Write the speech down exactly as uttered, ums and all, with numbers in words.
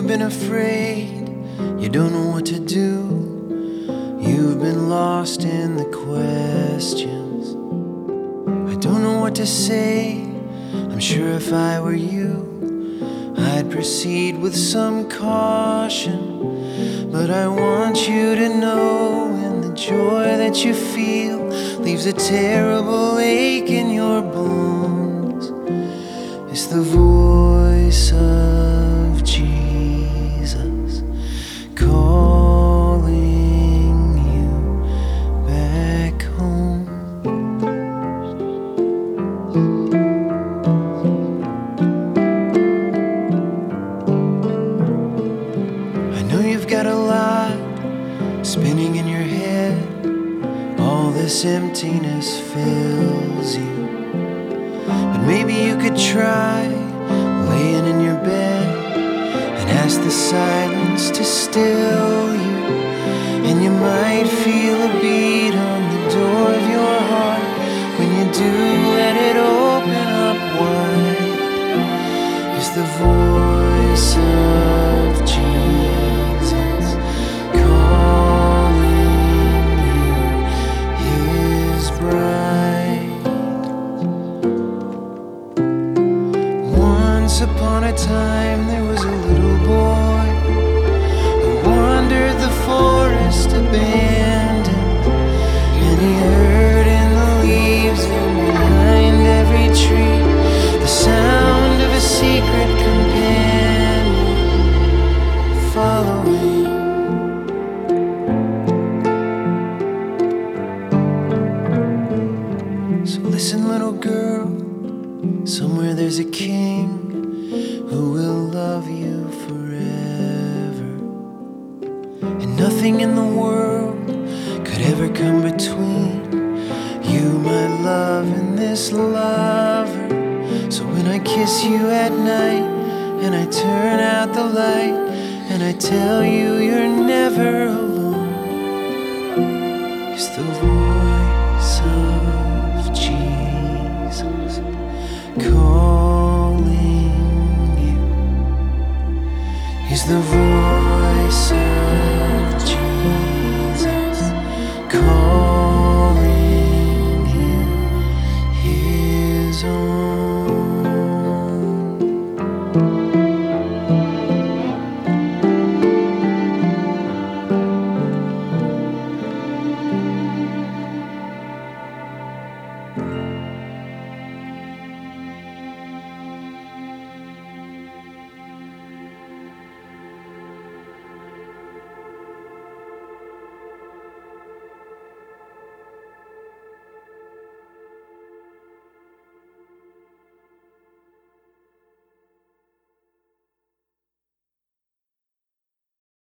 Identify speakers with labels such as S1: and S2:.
S1: you've been afraid, you don't know what to do. You've been lost in the questions. I don't know what to say. I'm sure if I were you, I'd proceed with some caution. But I want you to know, and the joy that you feel leaves a terrible ache in your bones. It's the voice of Jesus calling you back home. I know you've got a lot spinning in your head. All this emptiness fills you. But maybe you could try laying in your bed and ask the silence to still you. And you might feel a beat on the door of your heart. When you do, let it open up wide. It's the voice of Jesus calling you his bride. Once upon a time there was a little boy who wandered the forest abandoned, and he heard in the leaves and behind every tree the sound of a secret companion following. So listen, little girl, somewhere there's a king who will love you forever, and nothing in the world could ever come between you, my love, and this lover. So when I kiss you at night and I turn out the light and I tell you you're never alone, it's the voice of Jesus calling you. He's the voice of